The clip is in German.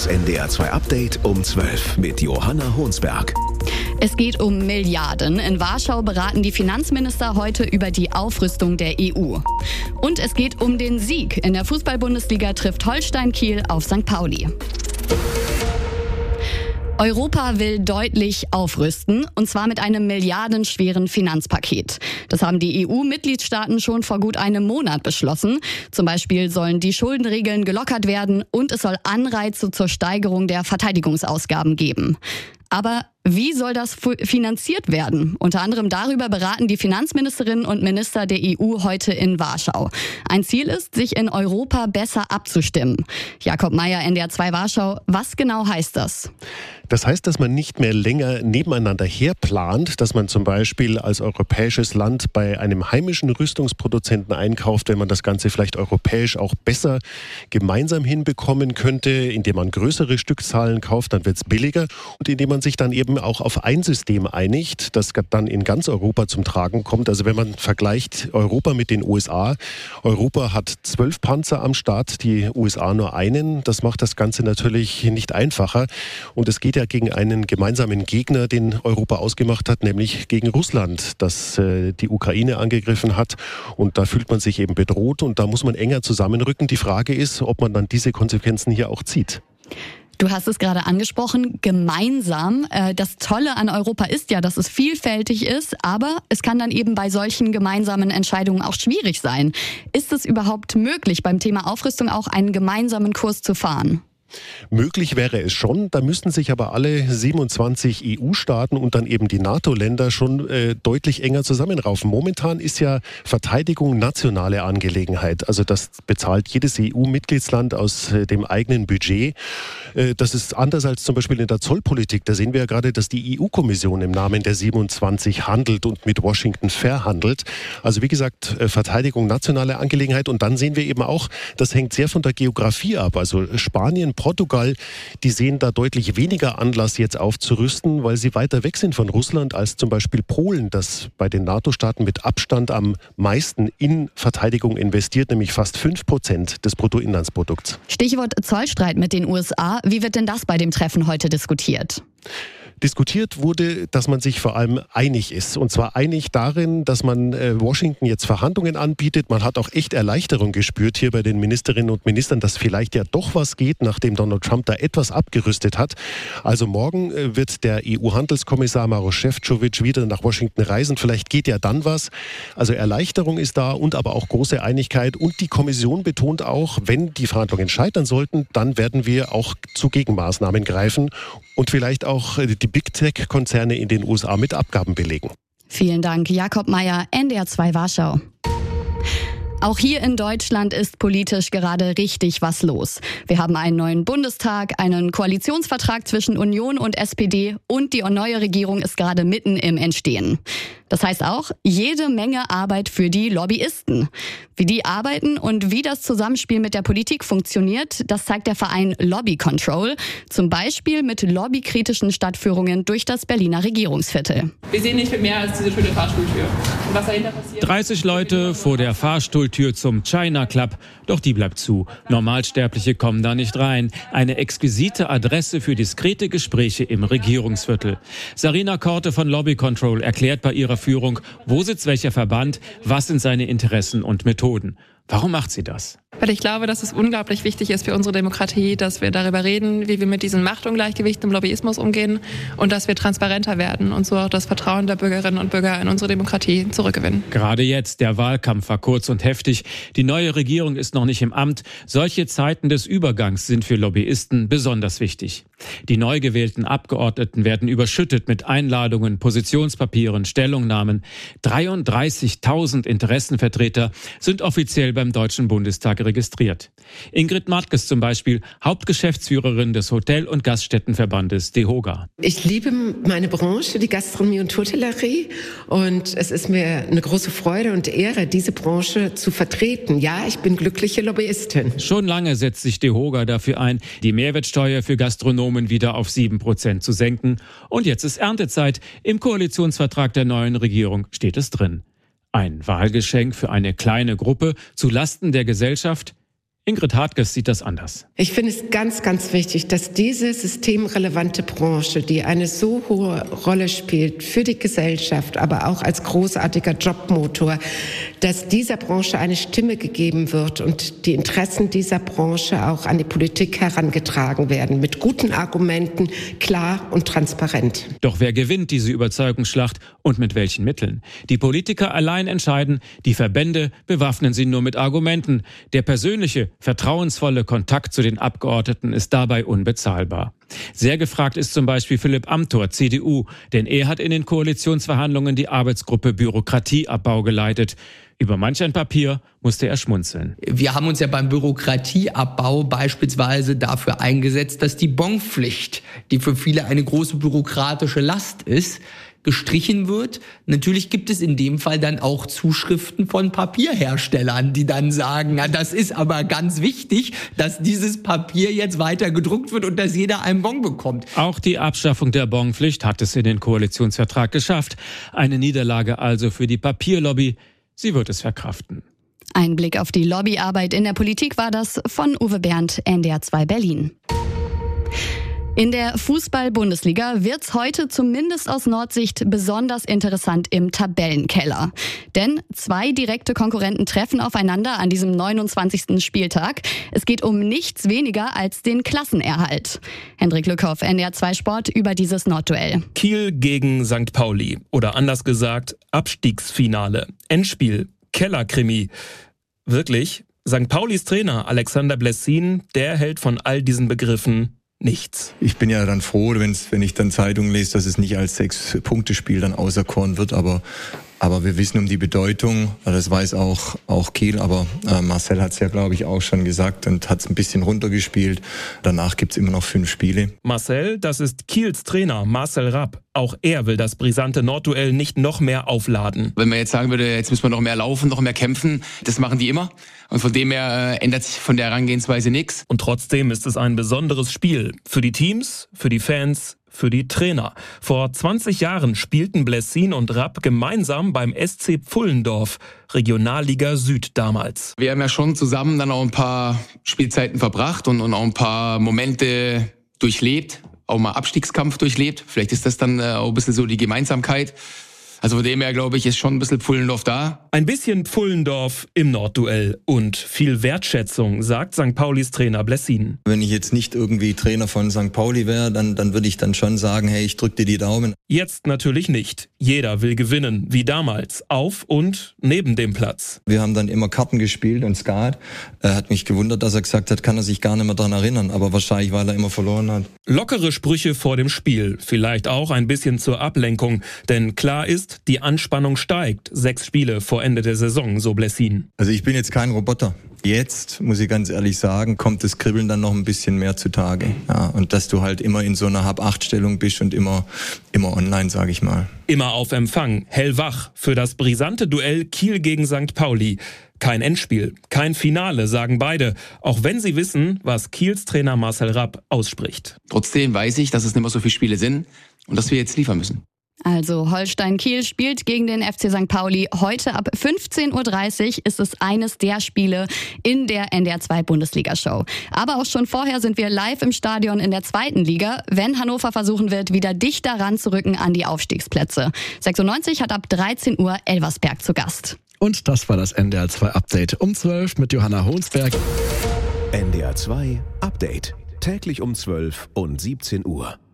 Das NDR 2 Update um 12 mit Johanna Honsberg. Es geht um Milliarden. In Warschau beraten die Finanzminister heute über die Aufrüstung der EU. Und es geht um den Sieg. In der Fußball-Bundesliga trifft Holstein Kiel auf St. Pauli. Europa will deutlich aufrüsten, und zwar mit einem milliardenschweren Finanzpaket. Das haben die EU-Mitgliedstaaten schon vor gut einem Monat beschlossen. Zum Beispiel sollen die Schuldenregeln gelockert werden und es soll Anreize zur Steigerung der Verteidigungsausgaben geben. Aber wie soll das finanziert werden? Unter anderem darüber beraten die Finanzministerinnen und Minister der EU heute in Warschau. Ein Ziel ist, sich in Europa besser abzustimmen. Jakob Mayer, NDR 2 Warschau, was genau heißt das? Das heißt, dass man nicht mehr länger nebeneinander herplant, dass man zum Beispiel als europäisches Land bei einem heimischen Rüstungsproduzenten einkauft, wenn man das Ganze vielleicht europäisch auch besser gemeinsam hinbekommen könnte, indem man größere Stückzahlen kauft, dann wird es billiger, und indem man sich dann eben auch auf ein System einigt, das dann in ganz Europa zum Tragen kommt. Also wenn man vergleicht Europa mit den USA, Europa hat 12 Panzer am Start, die USA nur einen. Das macht das Ganze natürlich nicht einfacher, und es geht ja gegen einen gemeinsamen Gegner, den Europa ausgemacht hat, nämlich gegen Russland, das die Ukraine angegriffen hat, und da fühlt man sich eben bedroht, und da muss man enger zusammenrücken. Die Frage ist, ob man dann diese Konsequenzen hier auch zieht. Du hast es gerade angesprochen, gemeinsam. Das Tolle an Europa ist ja, dass es vielfältig ist, aber es kann dann eben bei solchen gemeinsamen Entscheidungen auch schwierig sein. Ist es überhaupt möglich, beim Thema Aufrüstung auch einen gemeinsamen Kurs zu fahren? Möglich wäre es schon, da müssten sich aber alle 27 EU-Staaten und dann eben die NATO-Länder schon deutlich enger zusammenraufen. Momentan ist ja Verteidigung nationale Angelegenheit. Also das bezahlt jedes EU-Mitgliedsland aus dem eigenen Budget. Das ist anders als zum Beispiel in der Zollpolitik. Da sehen wir ja gerade, dass die EU-Kommission im Namen der 27 handelt und mit Washington verhandelt. Also wie gesagt, Verteidigung nationale Angelegenheit. Und dann sehen wir eben auch, das hängt sehr von der Geografie ab. Also Spanien, Portugal, die sehen da deutlich weniger Anlass, jetzt aufzurüsten, weil sie weiter weg sind von Russland als zum Beispiel Polen, das bei den NATO-Staaten mit Abstand am meisten in Verteidigung investiert, nämlich fast 5% des Bruttoinlandsprodukts. Stichwort Zollstreit mit den USA. Wie wird denn das bei dem Treffen heute diskutiert? Diskutiert wurde, dass man sich vor allem einig ist. Und zwar einig darin, dass man Washington jetzt Verhandlungen anbietet. Man hat auch echt Erleichterung gespürt hier bei den Ministerinnen und Ministern, dass vielleicht ja doch was geht, nachdem Donald Trump da etwas abgerüstet hat. Also morgen wird der EU-Handelskommissar Maroš Šefčovič wieder nach Washington reisen. Vielleicht geht ja dann was. Also Erleichterung ist da, und aber auch große Einigkeit. Und die Kommission betont auch, wenn die Verhandlungen scheitern sollten, dann werden wir auch zu Gegenmaßnahmen greifen und vielleicht auch die Big Tech-Konzerne in den USA mit Abgaben belegen. Vielen Dank, Jakob Mayer, NDR 2 Warschau. Auch hier in Deutschland ist politisch gerade richtig was los. Wir haben einen neuen Bundestag, einen Koalitionsvertrag zwischen Union und SPD, und die neue Regierung ist gerade mitten im Entstehen. Das heißt auch jede Menge Arbeit für die Lobbyisten. Wie die arbeiten und wie das Zusammenspiel mit der Politik funktioniert, das zeigt der Verein Lobby Control. Zum Beispiel mit lobbykritischen Stadtführungen durch das Berliner Regierungsviertel. Wir sehen nicht viel mehr als diese schöne Fahrstuhltür. Und was dahinter passiert? 30 Leute vor der Fahrstuhltür zum China Club. Doch die bleibt zu. Normalsterbliche kommen da nicht rein. Eine exquisite Adresse für diskrete Gespräche im Regierungsviertel. Sarina Korte von Lobby Control erklärt bei ihrer Führung, wo sitzt welcher Verband, was sind seine Interessen und Methoden. Warum macht sie das? Weil ich glaube, dass es unglaublich wichtig ist für unsere Demokratie, dass wir darüber reden, wie wir mit diesen Machtungleichgewichten im Lobbyismus umgehen, und dass wir transparenter werden und so auch das Vertrauen der Bürgerinnen und Bürger in unsere Demokratie zurückgewinnen. Gerade jetzt, der Wahlkampf war kurz und heftig. Die neue Regierung ist noch nicht im Amt. Solche Zeiten des Übergangs sind für Lobbyisten besonders wichtig. Die neu gewählten Abgeordneten werden überschüttet mit Einladungen, Positionspapieren, Stellungnahmen. 33.000 Interessenvertreter sind offiziell beim Deutschen Bundestag registriert. Ingrid Martges zum Beispiel, Hauptgeschäftsführerin des Hotel- und Gaststättenverbandes DEHOGA. Ich liebe meine Branche, die Gastronomie und Hotellerie, und es ist mir eine große Freude und Ehre, diese Branche zu vertreten. Ja, ich bin glückliche Lobbyistin. Schon lange setzt sich DEHOGA dafür ein, die Mehrwertsteuer für Gastronomen wieder auf 7% zu senken. Und jetzt ist Erntezeit. Im Koalitionsvertrag der neuen Regierung steht es drin. Ein Wahlgeschenk für eine kleine Gruppe zu Lasten der Gesellschaft? Ingrid Hartges sieht das anders. Ich finde es ganz, ganz wichtig, dass diese systemrelevante Branche, die eine so hohe Rolle spielt für die Gesellschaft, aber auch als großartiger Jobmotor, dass dieser Branche eine Stimme gegeben wird und die Interessen dieser Branche auch an die Politik herangetragen werden, mit guten Argumenten, klar und transparent. Doch wer gewinnt diese Überzeugungsschlacht und mit welchen Mitteln? Die Politiker allein entscheiden, die Verbände bewaffnen sie nur mit Argumenten. Der persönliche, vertrauensvolle Kontakt zu den Abgeordneten ist dabei unbezahlbar. Sehr gefragt ist zum Beispiel Philipp Amthor, CDU, denn er hat in den Koalitionsverhandlungen die Arbeitsgruppe Bürokratieabbau geleitet. Über manch ein Papier musste er schmunzeln. Wir haben uns ja beim Bürokratieabbau beispielsweise dafür eingesetzt, dass die Bonpflicht, die für viele eine große bürokratische Last ist, gestrichen wird. Natürlich gibt es in dem Fall dann auch Zuschriften von Papierherstellern, die dann sagen, na, das ist aber ganz wichtig, dass dieses Papier jetzt weiter gedruckt wird und dass jeder einen Bon bekommt. Auch die Abschaffung der Bonpflicht hat es in den Koalitionsvertrag geschafft. Eine Niederlage also für die Papierlobby. Sie wird es verkraften. Ein Blick auf die Lobbyarbeit in der Politik war das von Uwe Bernd, NDR 2 Berlin. In der Fußball-Bundesliga wird's heute zumindest aus Nordsicht besonders interessant im Tabellenkeller. Denn 2 direkte Konkurrenten treffen aufeinander an diesem 29. Spieltag. Es geht um nichts weniger als den Klassenerhalt. Hendrik Lückhoff, NDR 2 Sport, über dieses Nordduell. Kiel gegen St. Pauli oder anders gesagt Abstiegsfinale, Endspiel, Kellerkrimi. Wirklich, St. Paulis Trainer Alexander Blessin, der hält von all diesen Begriffen nichts. Ich bin ja dann froh, wenn ich dann Zeitungen lese, dass es nicht als 6-Punkte-Spiel dann auserkoren wird, aber wir wissen um die Bedeutung, das weiß auch Kiel, aber Marcel hat es ja, glaube ich, auch schon gesagt und hat es ein bisschen runtergespielt. Danach gibt es immer noch 5 Spiele. Marcel, das ist Kiels Trainer Marcel Rapp. Auch er will das brisante Nordduell nicht noch mehr aufladen. Wenn man jetzt sagen würde, jetzt müssen wir noch mehr laufen, noch mehr kämpfen, das machen die immer. Und von dem her ändert sich von der Herangehensweise nichts. Und trotzdem ist es ein besonderes Spiel. Für die Teams, für die Fans, für die Trainer. Vor 20 Jahren spielten Blessin und Rapp gemeinsam beim SC Pfullendorf, Regionalliga Süd damals. Wir haben ja schon zusammen dann auch ein paar Spielzeiten verbracht und auch ein paar Momente durchlebt, auch mal Abstiegskampf durchlebt. Vielleicht ist das dann auch ein bisschen so die Gemeinsamkeit. Also von dem her, glaube ich, ist schon ein bisschen Pfullendorf da. Ein bisschen Pfullendorf im Nordduell und viel Wertschätzung, sagt St. Paulis Trainer Blessin. Wenn ich jetzt nicht irgendwie Trainer von St. Pauli wäre, dann würde ich dann schon sagen, hey, ich drück dir die Daumen. Jetzt natürlich nicht. Jeder will gewinnen, wie damals, auf und neben dem Platz. Wir haben dann immer Karten gespielt und Skat. Er hat mich gewundert, dass er gesagt hat, kann er sich gar nicht mehr daran erinnern, aber wahrscheinlich, weil er immer verloren hat. Lockere Sprüche vor dem Spiel, vielleicht auch ein bisschen zur Ablenkung, denn klar ist, die Anspannung steigt. 6 Spiele vor Ende der Saison, so Blessin. Also ich bin jetzt kein Roboter. Jetzt, muss ich ganz ehrlich sagen, kommt das Kribbeln dann noch ein bisschen mehr zutage. Ja, und dass du halt immer in so einer Hab-8-Stellung bist und immer online, sage ich mal. Immer auf Empfang, hellwach für das brisante Duell Kiel gegen St. Pauli. Kein Endspiel, kein Finale, sagen beide, auch wenn sie wissen, was Kiels Trainer Marcel Rapp ausspricht. Trotzdem weiß ich, dass es nicht mehr so viele Spiele sind und dass wir jetzt liefern müssen. Also Holstein Kiel spielt gegen den FC St. Pauli. Heute ab 15.30 Uhr ist es eines der Spiele in der NDR 2 Bundesliga-Show. Aber auch schon vorher sind wir live im Stadion in der 2. Liga, wenn Hannover versuchen wird, wieder dichter ranzurücken an die Aufstiegsplätze. 96 hat ab 13 Uhr Elversberg zu Gast. Und das war das NDR 2 Update um 12 mit Johanna Honsberg. NDR 2 Update. Täglich um 12 und 17 Uhr.